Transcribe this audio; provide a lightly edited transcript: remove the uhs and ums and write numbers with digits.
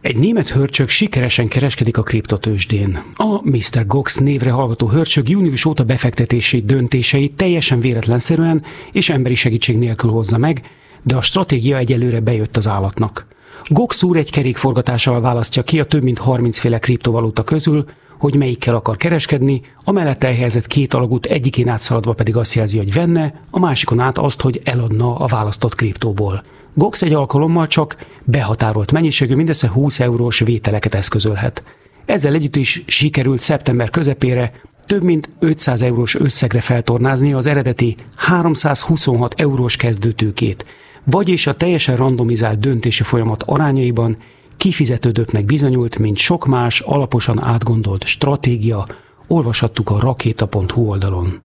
Egy német hörcsög sikeresen kereskedik a kriptotőzsdén. A Mr. Gox névre hallgató hörcsög június óta befektetési döntéseit teljesen véletlenszerűen és emberi segítség nélkül hozza meg, de a stratégia egyelőre bejött az állatnak. Gox úr egy kerékforgatásával választja ki a több mint 30 féle kriptovaluta közül, hogy melyikkel akar kereskedni, a mellette elhelyezett két alagút egyikén átszaladva pedig azt jelzi, hogy venne, a másikon át azt, hogy eladna a választott kriptóból. Gox egy alkalommal csak behatárolt mennyiségű, mindössze 20 eurós vételeket eszközölhet. Ezzel együtt is sikerült szeptember közepére több mint 500 eurós összegre feltornázni az eredeti 326 eurós kezdőtőkét, vagyis a teljesen randomizált döntési folyamat arányaiban kifizetődőbbnek bizonyult, mint sok más alaposan átgondolt stratégia, olvashattuk a rakéta.hu oldalon.